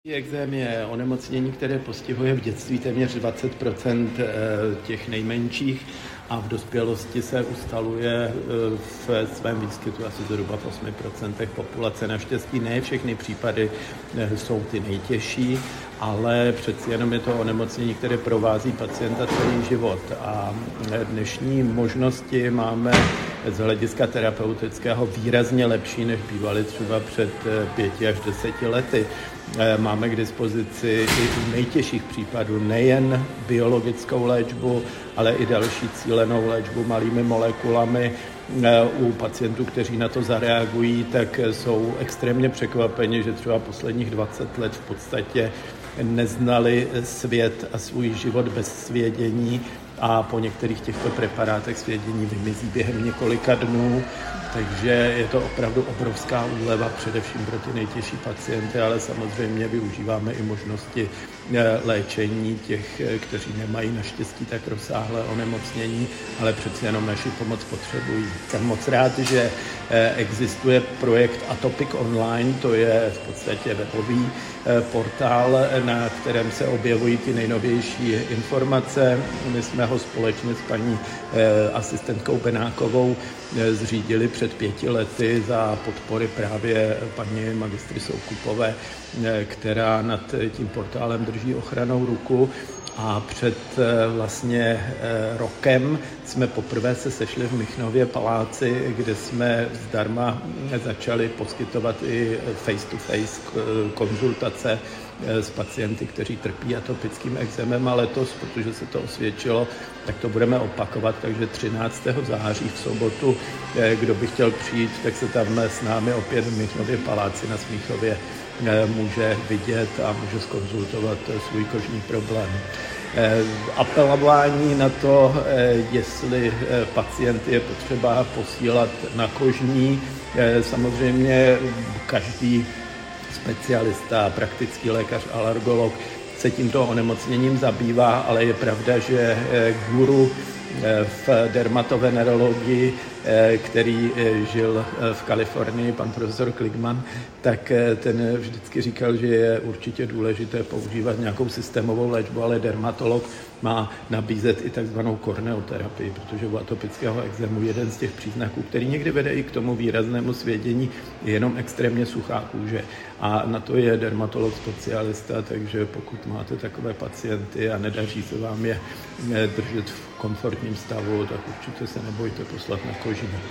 Ekzém je onemocnění, které postihuje v dětství téměř 20% těch nejmenších a v dospělosti se ustaluje v svém výskytu asi zhruba v 8% populace. Naštěstí ne všechny případy jsou ty nejtěžší, ale přeci jenom je to onemocnění, které provází pacienta celý život. A dnešní možnosti máme z hlediska terapeutického výrazně lepší, než bývaly třeba před 5 až 10 lety. Máme k dispozici i u nejtěžších případů nejen biologickou léčbu, ale i další cílenou léčbu malými molekulami. U pacientů, kteří na to zareagují, tak jsou extrémně překvapeni, že třeba posledních 20 let v podstatě neznali svět a svůj život bez svědění a po některých těchto preparátech svědění vymizí během několika dnů. Takže je to opravdu obrovská úleva, především pro ty nejtěžší pacienty, ale samozřejmě využíváme i možnosti léčení těch, kteří nemají naštěstí tak rozsáhlé onemocnění, ale přeci jenom naši pomoc potřebují. Jsem moc rád, že existuje projekt Atopic Online, to je v podstatě webový portál, na kterém se objevují ty nejnovější informace. My jsme ho společně s paní asistentkou Benákovou zřídili před 5 lety za podpory právě paní magistry Soukupové, která nad tím portálem drží ochrannou ruku. A před vlastně rokem jsme poprvé se sešli v Michnově paláci, kde jsme zdarma začali poskytovat i face-to-face konzultace s pacienty, kteří trpí atopickým ekzémem, a letos, protože se to osvědčilo, tak to budeme opakovat, takže 13. září v sobotu, kdo by chtěl přijít, tak se tam s námi opět v Michnově paláci na Smíchově může vidět a může zkonzultovat svůj kožní problém. Apelování na to, jestli pacienty je potřeba posílat na kožní, samozřejmě každý specialista, praktický lékař, alergolog se tímto onemocněním zabývá, ale je pravda, že guru v dermatovenerologii, který žil v Kalifornii, pan profesor Kligman, tak ten vždycky říkal, že je určitě důležité používat nějakou systémovou léčbu, ale dermatolog má nabízet i takzvanou korneoterapii, protože u atopického ekzému jeden z těch příznaků, který někdy vede i k tomu výraznému svědění, je jenom extrémně suchá kůže. A na to je dermatolog specialista, takže pokud máte takové pacienty a nedaří se vám je držet v komfortním stavu, tak určitě se nebojte poslat na kožní.